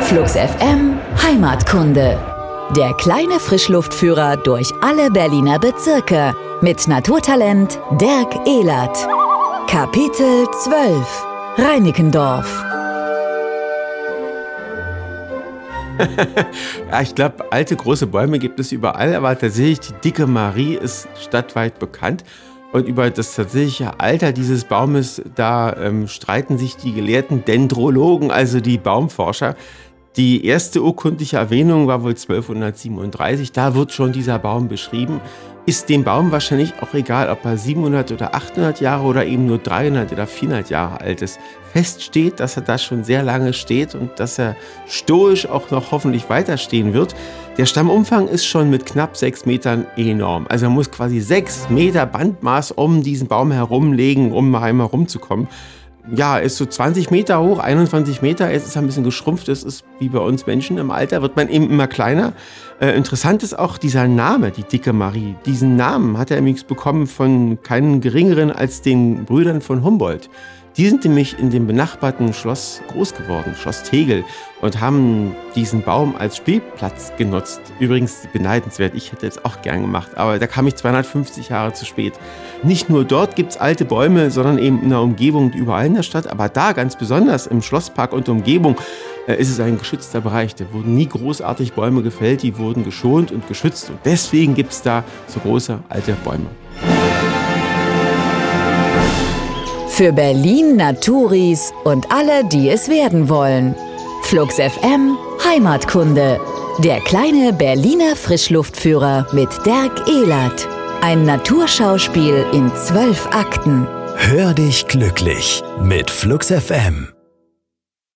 Flux FM Heimatkunde. Der kleine Frischluftführer durch alle Berliner Bezirke mit Naturtalent Dirk Ehlert. Kapitel 12: Reinickendorf. Ja, ich glaube, alte große Bäume gibt es überall, aber tatsächlich die dicke Marie ist stadtweit bekannt. Und über das tatsächliche Alter dieses Baumes, da streiten sich die gelehrten Dendrologen, also die Baumforscher. Die erste urkundliche Erwähnung war wohl 1237, da wird schon dieser Baum beschrieben. Ist dem Baum wahrscheinlich auch egal, ob er 700 oder 800 Jahre oder eben nur 300 oder 400 Jahre alt ist. Fest steht, dass er da schon sehr lange steht und dass er stoisch auch noch hoffentlich weiterstehen wird. Der Stammumfang ist schon mit knapp 6 Metern enorm. Also man muss quasi 6 Meter Bandmaß um diesen Baum herumlegen, um herumzukommen. Ja, ist so 20 Meter hoch, 21 Meter, jetzt ist er ein bisschen geschrumpft, das ist wie bei uns Menschen im Alter, wird man eben immer kleiner. Interessant ist auch dieser Name, die dicke Marie. Diesen Namen hat er übrigens bekommen von keinen geringeren als den Brüdern von Humboldt. Die sind nämlich in dem benachbarten Schloss groß geworden, Schloss Tegel, und haben diesen Baum als Spielplatz genutzt. Übrigens beneidenswert, ich hätte es auch gern gemacht, aber da kam ich 250 Jahre zu spät. Nicht nur dort gibt es alte Bäume, sondern eben in der Umgebung und überall in der Stadt, aber da ganz besonders im Schlosspark und Umgebung ist es ein geschützter Bereich. Da wurden nie großartig Bäume gefällt, die wurden geschont und geschützt und deswegen gibt es da so große alte Bäume. Für Berlin, Naturis und alle, die es werden wollen. Flux FM Heimatkunde. Der kleine Berliner Frischluftführer mit Dirk Ehlert. Ein Naturschauspiel in 12 Akten. Hör dich glücklich mit Flux FM.